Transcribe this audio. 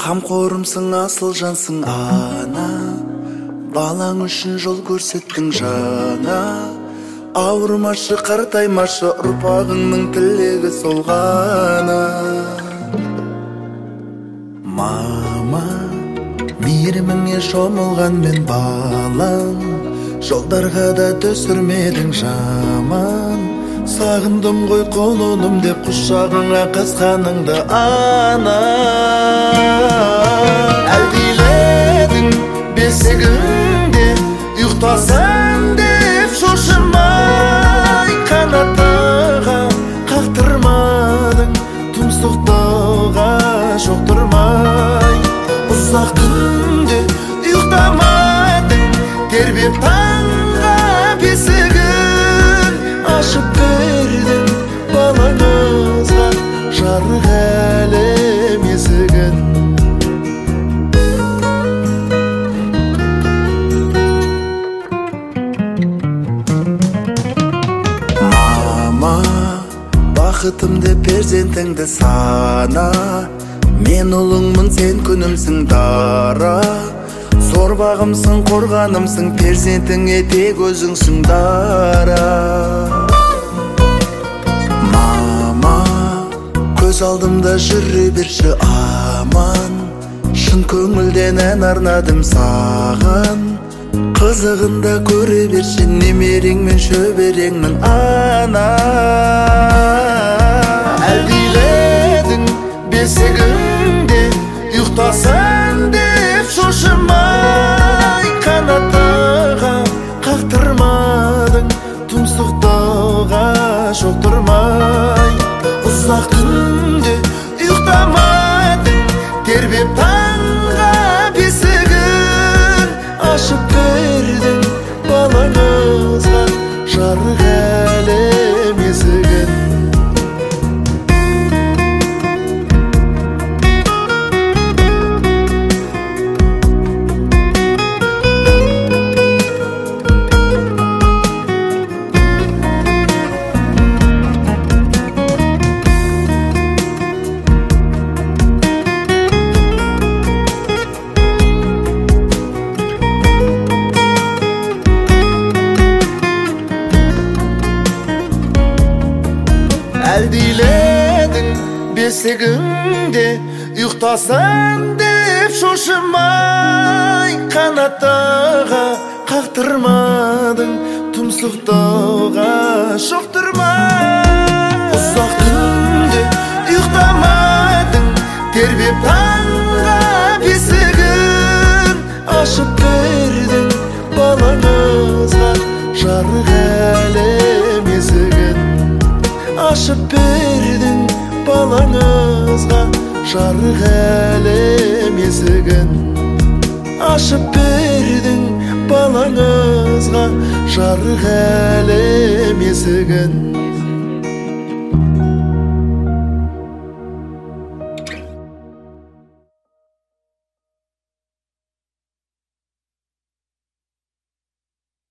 Қамқорымсың, асыл жансың ана, балаң үшін жол көрсеттің жаңа. Ауырмашы, қартаймашы, ұрпағыңның тілегі сол ғана. Мама, мейіріміңе шомылған мен балам, жолдарға да түсірмедің жаман. Сағындым ғой құлыным деп құшағыңа қысқаныңды ана. Әлдиледің бесігіңде ұйықтасаң деп шошымай, қанаттыға қақтырмадың, тұмсықтыға шоқтырмай. Ұзақ түнде ұйықтамадың, тербеп таңға бесігін ашып бердің балаңызға, жарық әлем есігін. Мама, бақытымды перзентіңді сана, мен ұлыңмын, сен күнімсің дара. Зор бағымсың, қорғанымсың, перзентіңе тек өзіңсің дара. Мама, көз алдымда жүре берші аман, шын көңілден ән арнадым саған. Қызығында көре берші немерең мен шөбереңмін ана. Әлдиледің бесігіңде ұйықтасаң деп шошымай, қанаттыға қақтырмадың, тұмсықтыға шоқтырмай. Ұзақ түнде ұйықтамадың, тербеп таңға бесігін ашып бердің балаңызға, жарық әлем есігін. Әлдиледің бесігіңде ұйықтасаң деп шошымай, қанаттыға қақтырмадың, тұмсықтыға шоқтырмай. Ұзақ түнде ұйықтамадың, тербеп таңға бесігін ашып бердің балаңызға, жарық әлем есігін. Ашып бердің балаңызға, жарық әлем есігін. Ашып бердің балаңызға, жарық әлем есігін.